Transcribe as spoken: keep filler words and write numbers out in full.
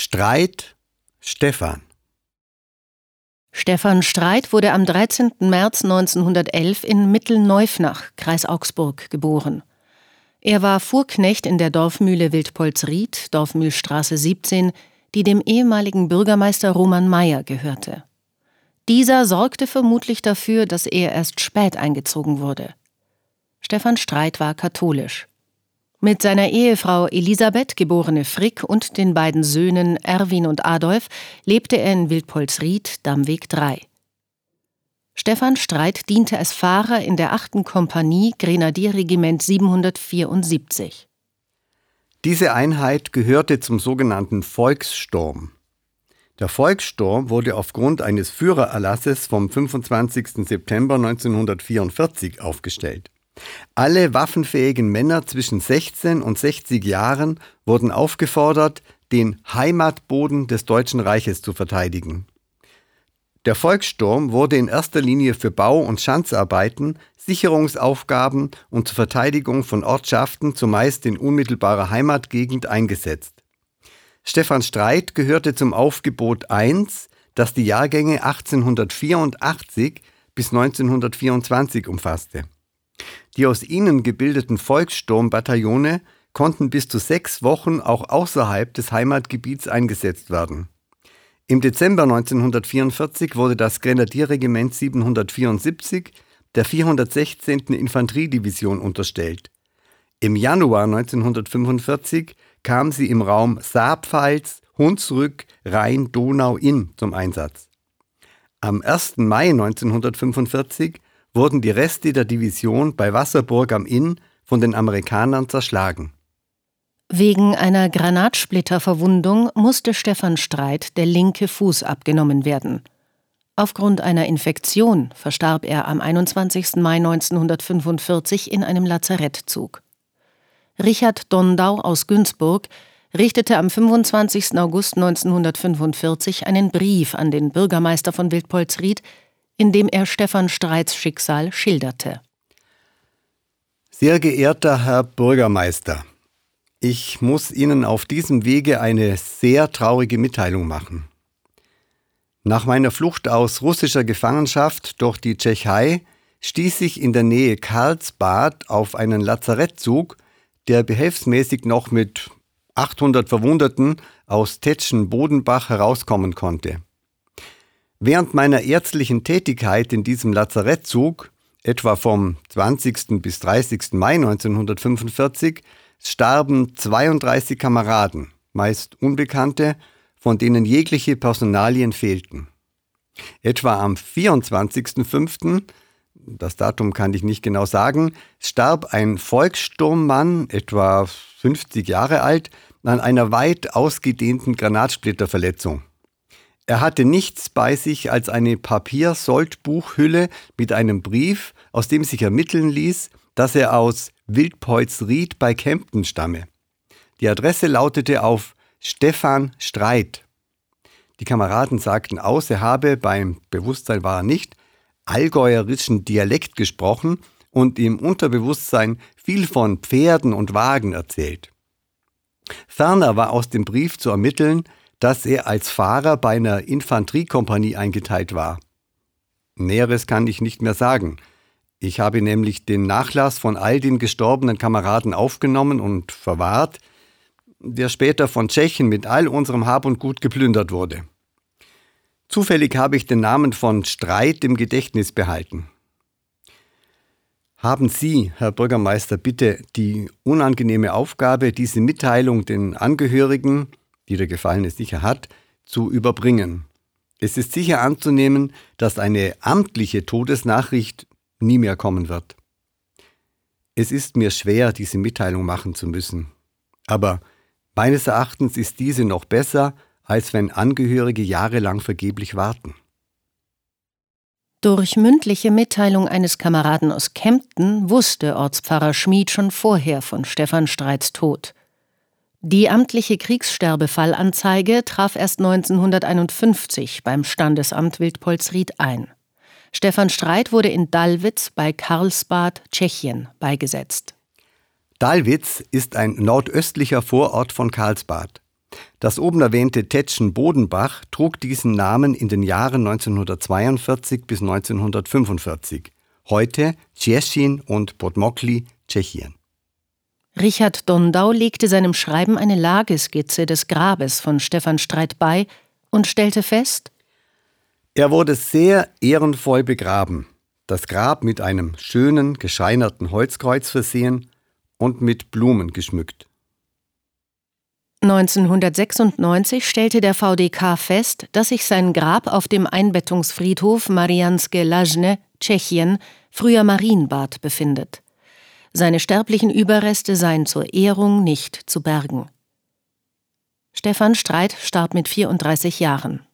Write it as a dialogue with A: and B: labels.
A: Streit, Stefan.
B: Stefan Streit wurde am dreizehnten März neunzehnhundertelf in Mittelneufnach, Kreis Augsburg, geboren. Er war Fuhrknecht in der Dorfmühle Wildpolsried, Dorfmühlstraße siebzehn, die dem ehemaligen Bürgermeister Roman Meyer gehörte. Dieser sorgte vermutlich dafür, dass er erst spät eingezogen wurde. Stefan Streit war katholisch. Mit seiner Ehefrau Elisabeth, geborene Frick, und den beiden Söhnen Erwin und Adolf lebte er in Wildpolsried, Dammweg drei. Stefan Streit diente als Fahrer in der achten Kompanie, Grenadierregiment siebenhundertvierundsiebzig.
A: Diese Einheit gehörte zum sogenannten Volkssturm. Der Volkssturm wurde aufgrund eines Führererlasses vom fünfundzwanzigsten September neunzehnhundertvierundvierzig aufgestellt. Alle waffenfähigen Männer zwischen sechzehn und sechzig Jahren wurden aufgefordert, den Heimatboden des Deutschen Reiches zu verteidigen. Der Volkssturm wurde in erster Linie für Bau- und Schanzarbeiten, Sicherungsaufgaben und zur Verteidigung von Ortschaften, zumeist in unmittelbarer Heimatgegend, eingesetzt. Stefan Streit gehörte zum Aufgebot eins, das die Jahrgänge achtzehnhundertvierundachtzig bis neunzehnhundertvierundzwanzig umfasste. Die aus ihnen gebildeten Volkssturmbataillone konnten bis zu sechs Wochen auch außerhalb des Heimatgebiets eingesetzt werden. Im Dezember neunzehnhundertvierundvierzig wurde das Grenadierregiment siebenhundertvierundsiebzig der vierhundertsechzehnten Infanteriedivision unterstellt. Im Januar neunzehnhundertfünfundvierzig kam sie im Raum Saarpfalz, Hunsrück, Rhein-Donau-Inn zum Einsatz. Am ersten Mai neunzehnhundertfünfundvierzig wurden die Reste der Division bei Wasserburg am Inn von den Amerikanern zerschlagen.
B: Wegen einer Granatsplitterverwundung musste Stefan Streit der linke Fuß abgenommen werden. Aufgrund einer Infektion verstarb er am einundzwanzigsten Mai neunzehnhundertfünfundvierzig in einem Lazarettzug. Richard Dondau aus Günzburg richtete am fünfundzwanzigsten August neunzehnhundertfünfundvierzig einen Brief an den Bürgermeister von Wildpolsried, in dem er Stefan Streits Schicksal schilderte.
A: Sehr geehrter Herr Bürgermeister, ich muss Ihnen auf diesem Wege eine sehr traurige Mitteilung machen. Nach meiner Flucht aus russischer Gefangenschaft durch die Tschechei stieß ich in der Nähe Karlsbad auf einen Lazarettzug, der behelfsmäßig noch mit achthundert Verwundeten aus Tetschen-Bodenbach herauskommen konnte. Während meiner ärztlichen Tätigkeit in diesem Lazarettzug, etwa vom zwanzigsten bis dreißigsten Mai neunzehnhundertfünfundvierzig, starben zweiunddreißig Kameraden, meist Unbekannte, von denen jegliche Personalien fehlten. Etwa am vierundzwanzigsten fünften, das Datum kann ich nicht genau sagen, starb ein Volkssturmmann, etwa fünfzig Jahre alt, an einer weit ausgedehnten Granatsplitterverletzung. Er hatte nichts bei sich als eine Papier-Soldbuchhülle mit einem Brief, aus dem sich ermitteln ließ, dass er aus Wildpolsried bei Kempten stamme. Die Adresse lautete auf Stefan Streit. Die Kameraden sagten aus, er habe, beim Bewusstsein war er nicht, allgäuerischen Dialekt gesprochen und im Unterbewusstsein viel von Pferden und Wagen erzählt. Ferner war aus dem Brief zu ermitteln, dass er als Fahrer bei einer Infanteriekompanie eingeteilt war. Näheres kann ich nicht mehr sagen. Ich habe nämlich den Nachlass von all den gestorbenen Kameraden aufgenommen und verwahrt, der später von Tschechen mit all unserem Hab und Gut geplündert wurde. Zufällig habe ich den Namen von Streit im Gedächtnis behalten. Haben Sie, Herr Bürgermeister, bitte die unangenehme Aufgabe, diese Mitteilung den Angehörigen, die der Gefallene sicher hat, zu überbringen. Es ist sicher anzunehmen, dass eine amtliche Todesnachricht nie mehr kommen wird. Es ist mir schwer, diese Mitteilung machen zu müssen. Aber meines Erachtens ist diese noch besser, als wenn Angehörige jahrelang vergeblich warten.
B: Durch mündliche Mitteilung eines Kameraden aus Kempten wusste Ortspfarrer Schmid schon vorher von Stefan Streits Tod. Die amtliche Kriegssterbefallanzeige traf erst neunzehnhunderteinundfünfzig beim Standesamt Wildpolsried ein. Stefan Streit wurde in Dallwitz bei Karlsbad, Tschechien, beigesetzt.
A: Dallwitz ist ein nordöstlicher Vorort von Karlsbad. Das oben erwähnte Tetschen Bodenbach trug diesen Namen in den Jahren neunzehnhundertzweiundvierzig bis neunzehnhundertfünfundvierzig. Heute Cieszyn und Podmokli, Tschechien.
B: Richard Dondau legte seinem Schreiben eine Lageskizze des Grabes von Stefan Streit bei und stellte fest:
A: Er wurde sehr ehrenvoll begraben, das Grab mit einem schönen, geschreinerten Holzkreuz versehen und mit Blumen geschmückt.
B: neunzehnhundertsechsundneunzig stellte der V D K fest, dass sich sein Grab auf dem Einbettungsfriedhof Mariánske Lažne, Tschechien, früher Marienbad, befindet. Seine sterblichen Überreste seien zur Ehrung nicht zu bergen. Stefan Streit starb mit vierunddreißig Jahren.